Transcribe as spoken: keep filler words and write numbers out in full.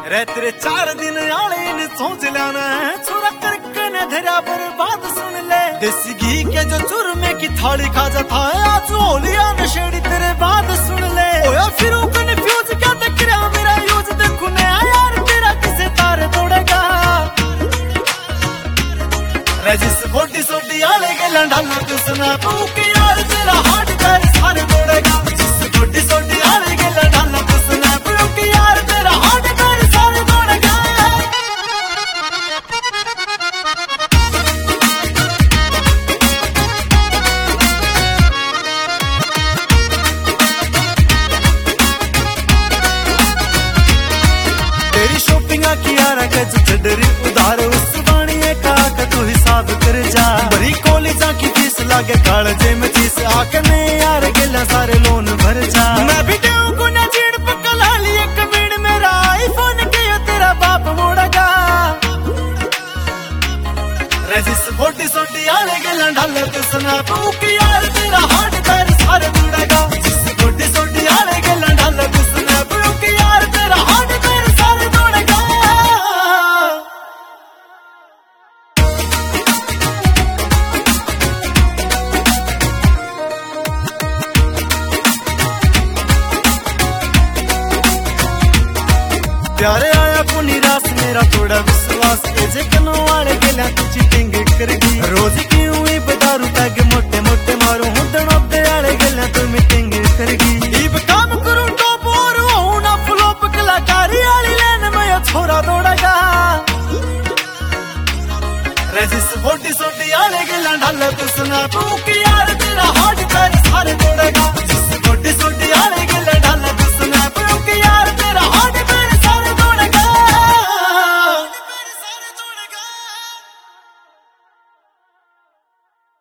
रे तेरे चार दिन आले ने सोच लाना है छोरा करके ने धरा बर्बाद सुन ले देसी घी के जो चूरमे की थाली खा जाता है आज होलिया नशेड़ी तेरे बात सुन ले ओया फिर वो कन्फ्यूज क्या देख रहा मेरा यूज देखू ने यार तेरा किसे तार तोड़ेगा रे जिस बॉडी सोडी आले के लंडाना तू सुना तू कि यार तेरा हार्ट कर सारे तोड़ेगा जिस बॉडी सोडी आले के लंडाना तू सुना तू कि यार तेरा हार्ट कर सारे तोड़ेगा तेरी शॉपिंग की यार के चडरी उधार उस बाणीए का तू हिसाब कर जा बड़ी कॉलेजा की फीस लागे कालजे में चीज आके ने यार गेला सारे लोन भर जा मैं भी देऊं गुना जीड़ पक्का लाली एक बीड़ मेरा आईफोन के तेरा बाप मोड़ेगा रजिस बॉडी सोडी आले गेला ढाल तू सुना तू कि यार तेरा हार्ट कर सारे तोड़ेगा जिस बॉडी सोडी आले गेला ढाल तू सुना तू कि यार तेरा हार्ट कर सारे तोड़ेगा प्यारे आया को निराश मेरा थोड़ा विश्वास एजे कनो वाले गेला तू चीटिंग करगी रोज क्यों ही बदारू पैग मोटे मोटे मारू हुदन ओदे आले